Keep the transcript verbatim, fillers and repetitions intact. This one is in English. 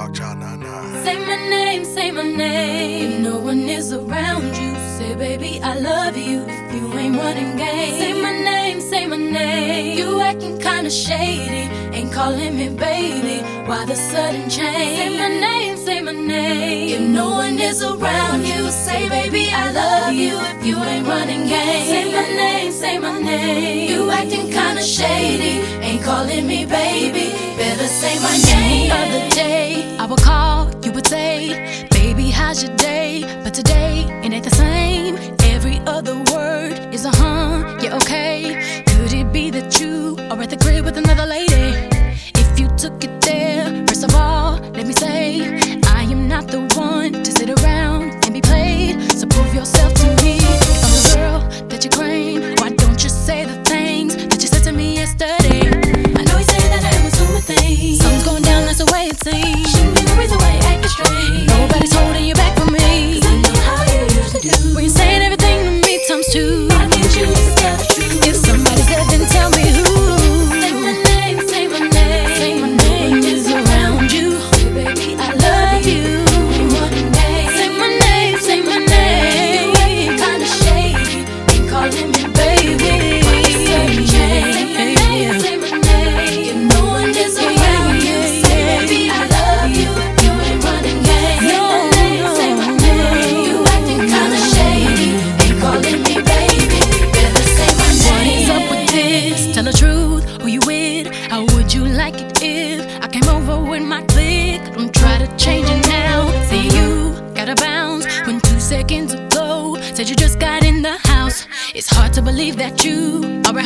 Dark Child nine nine. Say my name, say my name. If no one is around you, say baby I love you. If you ain't running game, say my name, say my name. You acting kinda shady, ain't calling me baby. Why the sudden change? Say my name, say my name. If no one is around you, say baby I love you. If you ain't running game, say my name, say my name. You acting kinda shady, ain't calling me baby. Better say my name. The other day I would call, you would say, baby how's your day? But today it ain't the same. Every other word is a huh, yeah okay. Could it be that you are at the crib with another lady? If you took it there, first of all, let me say, I am not the one to sit around and be played. So prove yourself to me. If I'm the girl that you claim, why don't you say the things that you said to me yesterday? I know you say that I am assuming things. Something's going down, that's the way it seems. Shouldn't be the reason why you're acting strange. Nobody's holding you back from me, 'cause I know how you usually do. When you're saying everything to me times two, I need you to tell the truth. If somebody's dead, then tell me who. Say my name, say my name. Say my name is around you. Say baby I love you. Say my name, say my name. You acting kinda shady, ain't calling me baby. Why you sudden change? Say my name, say my name. If no one is around you, say baby I love you. If you ain't running game, say my name, say my name. You acting kinda shady, ain't calling me baby. Better say my name. What is up with this? Tell the truth, who you with? How would you like it if I came over with my clique? Don't try to change it now. Say you gotta bounce when two seconds ago said you just got in the house. It's hard to believe that you are a